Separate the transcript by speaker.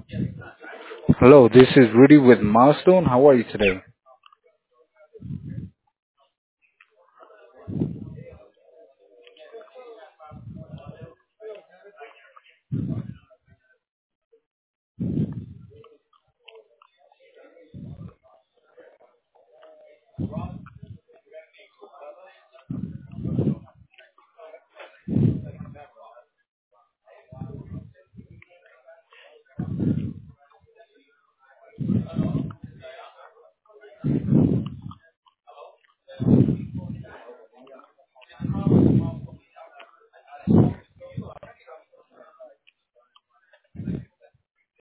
Speaker 1: Hello, this is Rudy with Milestone. How are you today?